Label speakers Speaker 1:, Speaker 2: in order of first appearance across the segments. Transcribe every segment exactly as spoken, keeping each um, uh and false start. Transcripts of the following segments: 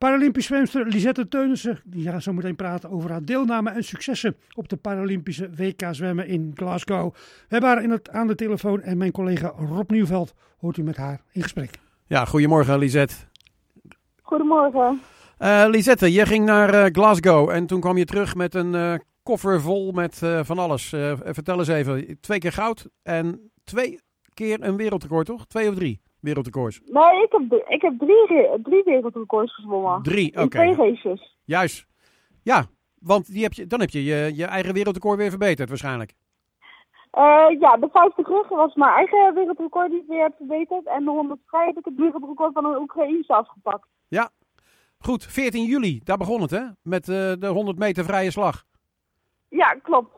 Speaker 1: Paralympisch zwemster Lisette Teunissen, die gaat zo meteen praten over haar deelname en successen op de Paralympische W K zwemmen in Glasgow. We hebben haar in het, aan de telefoon en mijn collega Rob Nieuwveld hoort u met haar in gesprek.
Speaker 2: Ja, goedemorgen Lisette.
Speaker 3: Goedemorgen.
Speaker 2: Uh, Lisette, je ging naar uh, Glasgow en toen kwam je terug met een uh, koffer vol met uh, van alles. Uh, vertel eens even, twee keer goud en twee keer een wereldrecord, toch? Twee of drie wereldrecords?
Speaker 3: Nee, ik heb, ik heb drie, drie wereldrecords gezwommen.
Speaker 2: Drie, oké.
Speaker 3: Okay. In twee races.
Speaker 2: Juist. Ja, want die heb je, dan heb je, je je eigen wereldrecord weer verbeterd waarschijnlijk.
Speaker 3: Uh, ja, de vijftig rug was mijn eigen wereldrecord die ik weer heb verbeterd. En de honderd vrij heb ik het wereldrecord van een Oekraïense afgepakt.
Speaker 2: Ja, goed. veertien juli, daar begon het hè? Met uh, de honderd meter vrije slag.
Speaker 3: Ja, klopt.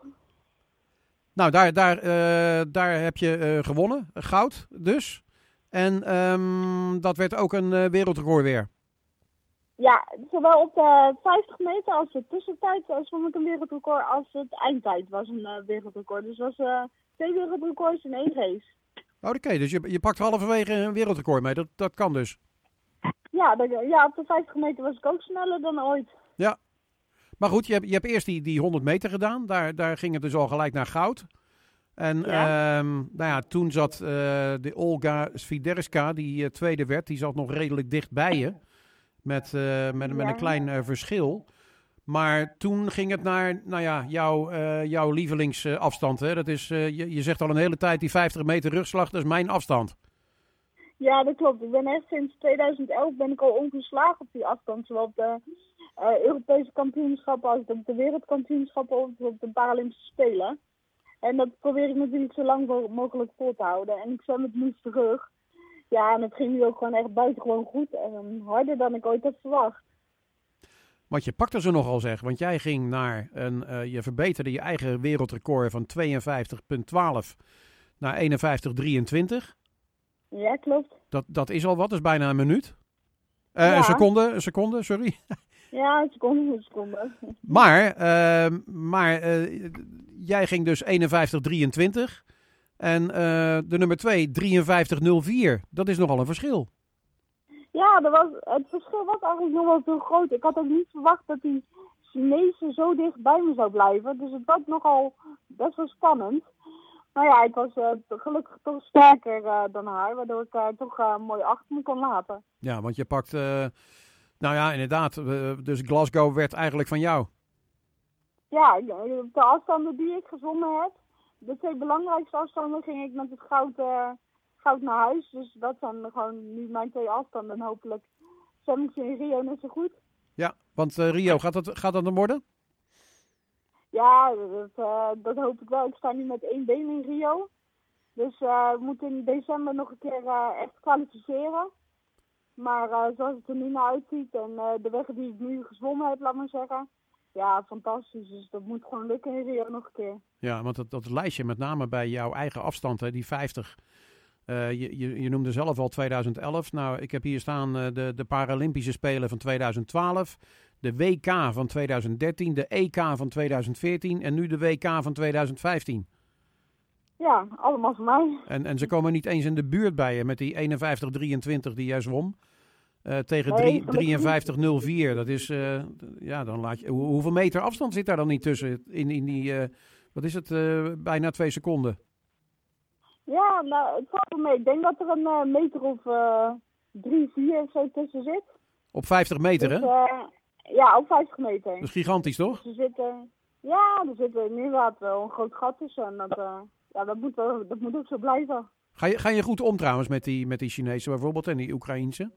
Speaker 2: Nou, daar, daar, uh, daar heb je uh, gewonnen. Goud dus. En um, dat werd ook een uh, wereldrecord weer.
Speaker 3: Ja, zowel op de vijftig meter als de tussentijd zwom ik een wereldrecord als het eindtijd was een uh, wereldrecord. Dus het was uh, twee wereldrecords in één race.
Speaker 2: Oh, oké. Okay. Dus je, je pakt halverwege een wereldrecord mee. Dat, dat kan dus.
Speaker 3: Ja, de, ja, op de vijftig meter was ik ook sneller dan ooit.
Speaker 2: Ja. Maar goed, je hebt, je hebt eerst die, die honderd meter gedaan. Daar, daar ging het dus al gelijk naar goud. En ja. Um, nou ja, toen zat uh, de Olga Swiderska, die uh, tweede werd, die zat nog redelijk dicht bij je. Met, uh, met, met ja. een klein uh, verschil. Maar toen ging het naar nou ja, jouw, uh, jouw lievelingsafstand. Hè? Dat is, uh, je, je zegt al een hele tijd, die vijftig meter rugslag, dat is mijn afstand.
Speaker 3: Ja, dat klopt. Ik ben echt sinds tweeduizend elf ben ik al ongeslagen op die afstand. Zowel op de uh, Europese kampioenschappen als op de wereldkampioenschappen of op de Paralympische Spelen. En dat probeer ik natuurlijk zo lang mogelijk vol te houden. En ik zwem het nu terug. Ja, en het ging nu ook gewoon echt buitengewoon goed. En harder dan ik ooit had verwacht.
Speaker 2: Want je pakte ze nogal zeg. Want jij ging naar een, uh, je verbeterde je eigen wereldrecord van tweeënvijftig komma twaalf naar eenenvijftig komma drieëntwintig.
Speaker 3: Ja, klopt.
Speaker 2: Dat, dat is al wat, dat is bijna een minuut. Uh,
Speaker 3: ja.
Speaker 2: Een seconde, een seconde, sorry.
Speaker 3: Ja, een seconde, een seconde.
Speaker 2: Maar, uh, maar uh, jij ging dus eenenvijftig komma drieëntwintig. En uh, de nummer twee, drieënvijftig komma nul vier. Dat is nogal een verschil.
Speaker 3: Ja, dat was, het verschil was eigenlijk nog wel veel groot. Ik had ook niet verwacht dat die Chinezen zo dicht bij me zou blijven. Dus het was nogal best wel spannend. Maar ja, ik was uh, gelukkig toch sterker uh, dan haar. Waardoor ik uh, toch uh, mooi achter me kon laten.
Speaker 2: Ja, want je pakt... Uh, nou ja, inderdaad. Uh, dus Glasgow werd eigenlijk van jou.
Speaker 3: Ja, de afstanden die ik gezwommen heb. De twee belangrijkste afstanden ging ik met het goud, uh, goud naar huis. Dus dat zijn gewoon nu mijn twee afstanden. En hopelijk zwem ik ze in Rio net zo goed.
Speaker 2: Ja, want uh, Rio, gaat dat, gaat dat dan worden?
Speaker 3: Ja, dat, uh, dat hoop ik wel. Ik sta nu met één been in Rio. Dus uh, we moeten in december nog een keer uh, echt kwalificeren. Maar uh, zoals het er nu naar uitziet en uh, de weg die ik nu gezwommen heb, laat maar zeggen. Ja, fantastisch. Dus dat moet gewoon lukken in Rio nog een keer.
Speaker 2: Ja, want dat, dat lijstje met name bij jouw eigen afstand, hè, die vijftig. Uh, je, je, je noemde zelf al tweeduizend elf. Nou, ik heb hier staan uh, de, de Paralympische Spelen van tweeduizend twaalf. De W K van tweeduizend dertien. De E K van tweeduizend veertien. En nu de W K van tweeduizend vijftien.
Speaker 3: Ja, allemaal voor mij.
Speaker 2: En, en ze komen niet eens in de buurt bij je met die eenenvijftig drieëntwintig die jij zwom. Uh, tegen
Speaker 3: nee,
Speaker 2: drieënvijftig nul vier. Dat is, uh, ja, dan laat je... Hoe, hoeveel meter afstand zit daar dan niet tussen? In, in die, uh, wat is het, uh, bijna twee seconden?
Speaker 3: Ja, nou, het valt wel mee. Ik denk dat er een uh, meter of uh, drie, vier of zo tussen zit.
Speaker 2: Op vijftig meter,
Speaker 3: dus,
Speaker 2: hè?
Speaker 3: Uh, ja, op vijftig meter.
Speaker 2: Dat is gigantisch, toch?
Speaker 3: Dus er zitten, ja, er zit inderdaad wel een groot gat tussen. En dat, uh, ja, dat, moet wel, dat moet ook zo blijven.
Speaker 2: Ga je, ga je goed om trouwens met die, met die Chinezen bijvoorbeeld en die Oekraïense?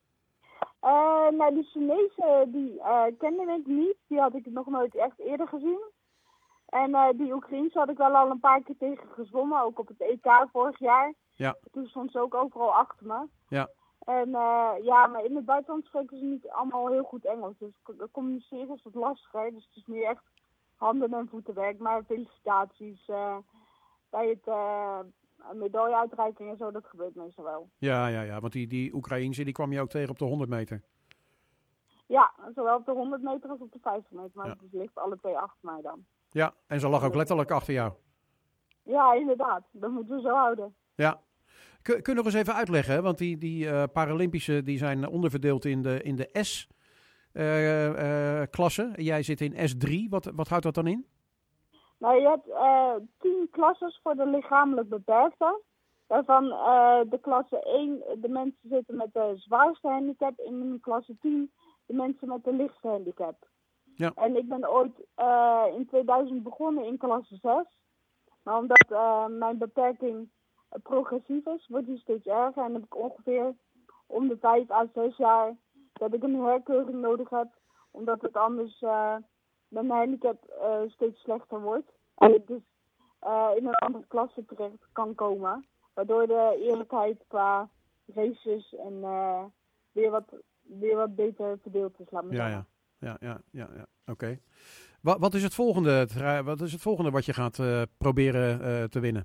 Speaker 3: Uh, nou, die Chinezen, die uh, kende ik niet. Die had ik nog nooit echt eerder gezien. En uh, die Oekraïense had ik wel al een paar keer tegen gezwommen. Ook op het E K vorig jaar.
Speaker 2: Ja.
Speaker 3: Toen stond ze ook overal achter me.
Speaker 2: Ja.
Speaker 3: En uh, ja, maar in het buitenland spreken ze niet allemaal heel goed Engels. Dus communiceren is wat lastiger. Dus het is nu echt handen- en voetenwerk. Maar felicitaties uh, bij het... Uh, medailleuitreiking en zo, dat gebeurt meestal wel.
Speaker 2: Ja, ja, ja, want die, die Oekraïense, die kwam je ook tegen op de honderd meter.
Speaker 3: Ja, zowel op de honderd meter als op de vijftig meter, maar
Speaker 2: ja.
Speaker 3: het ligt alle twee achter mij dan.
Speaker 2: Ja, en ze lag ook letterlijk achter jou.
Speaker 3: Ja, inderdaad. Dat moeten we zo houden.
Speaker 2: Ja. Kun, kun je nog eens even uitleggen, hè? Want die, die uh, Paralympische die zijn onderverdeeld in de, in de S uh, uh, klasse. Jij zit in S drie. Wat, wat houdt dat dan in?
Speaker 3: Nou, je hebt uh, tien klasses voor de lichamelijk beperkten. Waarvan uh, de klasse één de mensen zitten met de zwaarste handicap. En in klasse tien de mensen met de lichtste handicap.
Speaker 2: Ja.
Speaker 3: En ik ben ooit uh, in tweeduizend begonnen in klasse zes. Maar omdat uh, mijn beperking uh, progressief is, wordt die steeds erger. En heb ik ongeveer om de vijf à zes jaar dat ik een herkeuring nodig heb. Omdat het anders uh, met mijn handicap uh, steeds slechter wordt. En ik dus uh, in een andere klasse terecht kan komen. Waardoor de eerlijkheid qua races en uh, weer, wat, weer wat beter verdeeld is, laat me
Speaker 2: ja,
Speaker 3: zeggen.
Speaker 2: Ja, ja, ja, ja. Oké. Okay. Wat, wat is het volgende? Wat is het volgende wat je gaat uh, proberen uh, te winnen?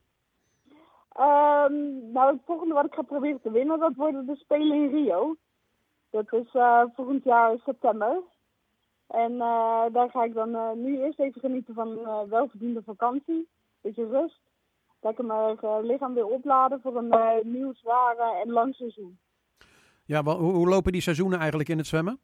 Speaker 3: Um, nou, het volgende wat ik ga proberen te winnen, dat worden de Spelen in Rio. Dat is uh, volgend jaar september. En uh, daar ga ik dan uh, nu eerst even genieten van uh, welverdiende vakantie. Beetje rust. Lekker mijn uh, lichaam weer opladen voor een uh, nieuw, zware en lang seizoen.
Speaker 2: Ja, wel, hoe, hoe lopen die seizoenen eigenlijk in het zwemmen?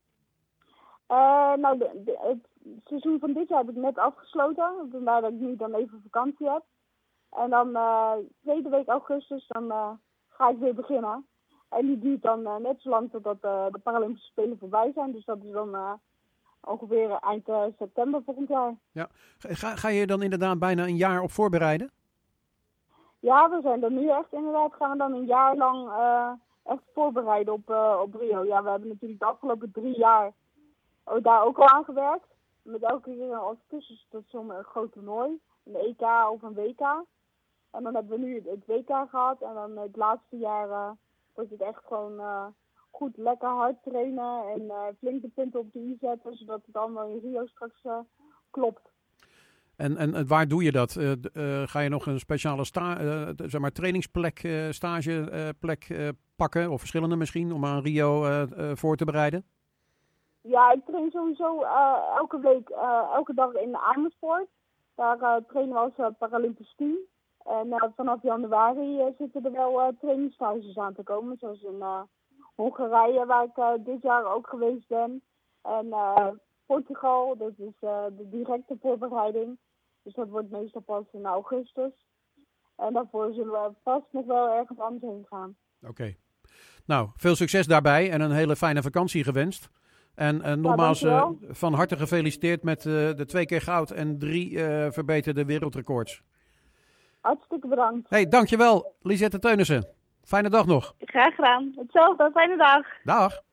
Speaker 3: Uh, nou, de, de, het seizoen van dit jaar heb ik net afgesloten. Vandaar dat ik nu dan even vakantie heb. En dan uh, tweede week augustus dan uh, ga ik weer beginnen. En die duurt dan uh, net zo lang totdat uh, de Paralympische Spelen voorbij zijn. Dus dat is dan uh, ongeveer eind uh, september volgend jaar.
Speaker 2: Ja. Ga, ga je dan inderdaad bijna een jaar op voorbereiden?
Speaker 3: Ja, we zijn er nu echt inderdaad. Gaan we dan een jaar lang uh, echt voorbereiden op, uh, op Rio. Ja, we hebben natuurlijk de afgelopen drie jaar daar ook al aan gewerkt. Met elke keer als tussenstation een groot toernooi. Een E K of een W K. En dan hebben we nu het W K gehad. En dan het laatste jaar uh, wordt het echt gewoon uh, goed lekker hard trainen. En uh, flink de punten op de i zetten. Zodat het allemaal in Rio straks uh, klopt.
Speaker 2: En, en waar doe je dat? Uh, uh, ga je nog een speciale sta- uh, zeg maar trainingsplek, uh, stageplek uh, pakken? Of verschillende misschien, om aan Rio uh, uh, voor te bereiden?
Speaker 3: Ja, ik train sowieso uh, elke week, uh, elke dag in Amersfoort. Daar uh, trainen we als uh, Paralympisch team. En uh, vanaf januari uh, zitten er wel uh, trainingsstages aan te komen. Zoals in uh, Hongarije, waar ik uh, dit jaar ook geweest ben. En uh, Portugal, dat is uh, de directe voorbereiding. Dus dat wordt meestal pas in augustus. En daarvoor zullen we vast nog wel ergens anders heen gaan.
Speaker 2: Oké. Okay. Nou, veel succes daarbij en een hele fijne vakantie gewenst. En uh, nogmaals
Speaker 3: ja,
Speaker 2: uh, van harte gefeliciteerd met uh, de twee keer goud en drie uh, verbeterde wereldrecords.
Speaker 3: Hartstikke bedankt.
Speaker 2: Hey, dankjewel Lisette Teunissen. Fijne dag nog.
Speaker 3: Graag gedaan. Hetzelfde, fijne dag.
Speaker 2: Dag.